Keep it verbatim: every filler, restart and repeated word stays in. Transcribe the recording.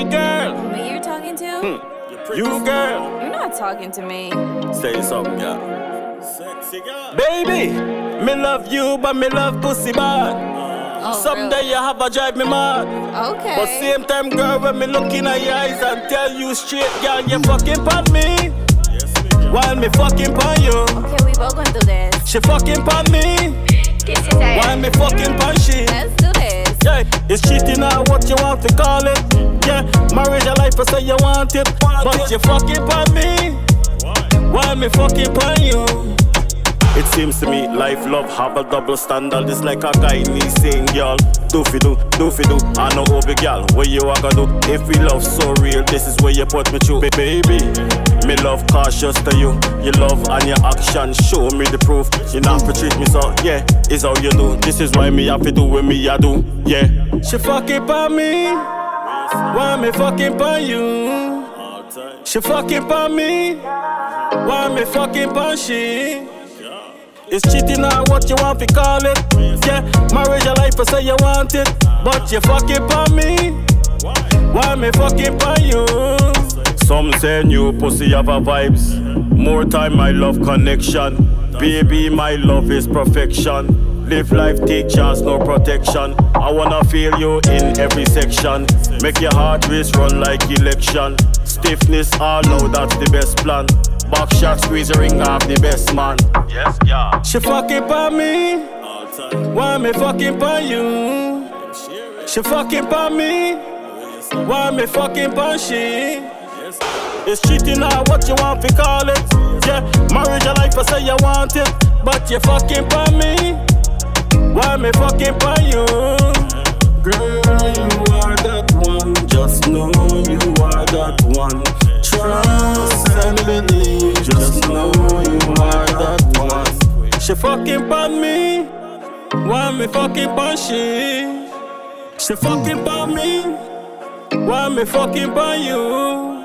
Hey girl. Who you're talking to? Hmm. You girl. You're not talking to me. Say something, girl. Sexy girl. Baby, me love you, but me love pussy bad. Oh, Someday really? you have a drive me mad. Okay. But same time, girl, when me look in your eyes and tell you straight, girl, you fucking pan me. While me fucking pan you. Okay, we both gonna do this. She fucking pan me. This is it. While me fucking pan she. Let's do this. Yeah, it's cheating or what you want to call it. Yeah, marriage a life, I say you want it. But you fucking pan me. While me fucking pan you. It seems to me life, love, have a double standard. It's like a guy me saying, girl, do fi do, do fi do. I know over girl, what you a gonna do? If we love so real, this is where you put me through. Baby, me love cautious to you. Your love and your action show me the proof. You not to treat me so, yeah, it's how you do. This is why me have to do what me I do, yeah. She fucking pan me, why me fucking pan you? She fucking pan me, why me fucking pan she? It's cheating or what you want to call it. Yeah, marriage a life, I say you want it. But you fucking pan me. Why me fucking pan you? Some say new pussy have a vibes. More time, my love connection. Baby, my love is perfection. Live life, take chance, no protection. I wanna feel you in every section. Make your heart race run like election. Stiffness all out, that's the best plan. Back shot, squeeze a ring off the best man. Yes, yeah. She fucking pan me. Why me fucking pan you? She fucking pan me. Why me fucking pan she? It's cheating or what you want to call it. Yeah, marriage a life, I say you want it. But you fucking pan me. Why me fucking pan you? Girl, you are that one. Just know you are that one. Trust and believe. Just know you are that one. She fucking pan me. Why me fucking pan she? She fucking pan me. Why me fucking pan you?